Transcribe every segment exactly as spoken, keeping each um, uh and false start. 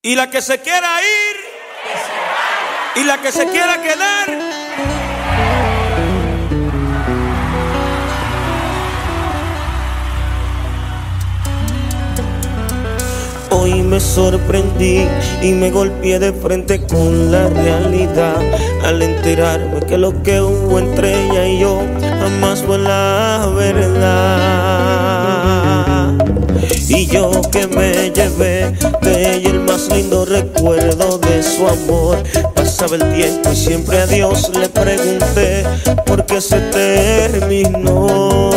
Y la que se quiera ir, que se vaya. y la que se quiera quedar, hoy me sorprendí y me golpeé de frente con la realidad al enterarme que lo que hubo entre ella y yo jamás fue la verdad. Y yo que me llevé de ella el más lindo recuerdo de su amor. Pasaba el tiempo y siempre a Dios le pregunté por qué se terminó.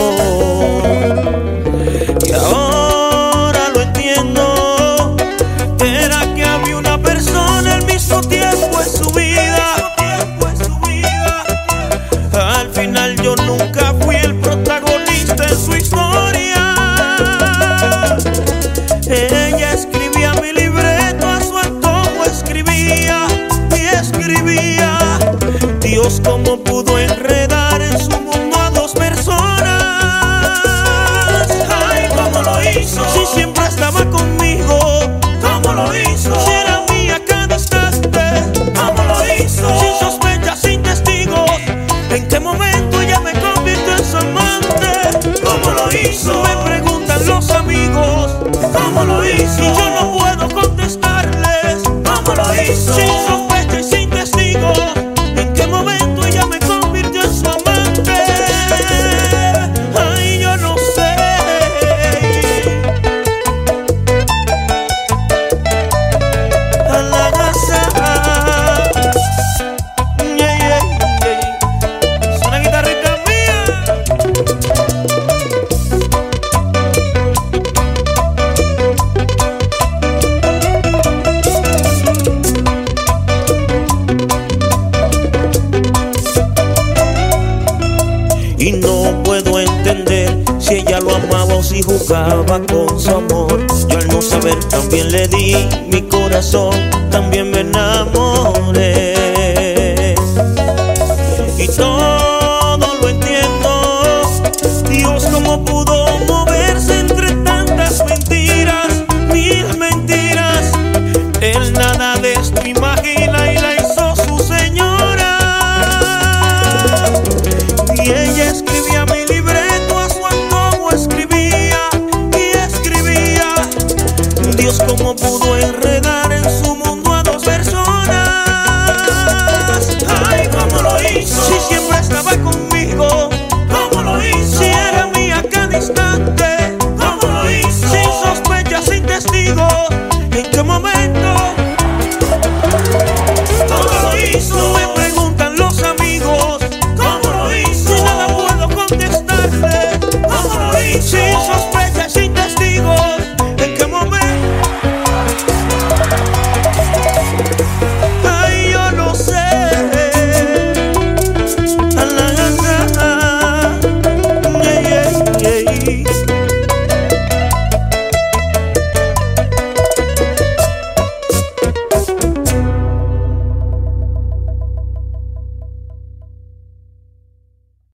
Y ahora lo entiendo, era que había una persona al mismo tiempo en su vida. Al final yo nunca fui el protagonista en su historia. Ella escribía mi libreto, a su antojo escribía y escribía. Dios, cómo pudo enredar en su mundo a dos personas. Ay, cómo lo hizo, si siempre estaba conmigo. Cómo lo hizo, si era mía cada instante. Cómo lo hizo, sin sospechas, sin testigos. ¿En qué momento ella me convirtió en su amante? ¿Cómo lo hizo? Me preguntan los amigos. ¿Cómo lo hizo? Y yo no puedo contestarles. ¿Cómo lo hizo? Sin sospecha y sin testigos. ¿En qué momento ella me convirtió en su amante? Ay, yo no sé. A la casa. Yeah, yeah, yeah. Es una guitarrita mía. Y no puedo entender si ella lo amaba o si jugaba con su amor. Yo al no saber también le di mi corazón, también me enamoré.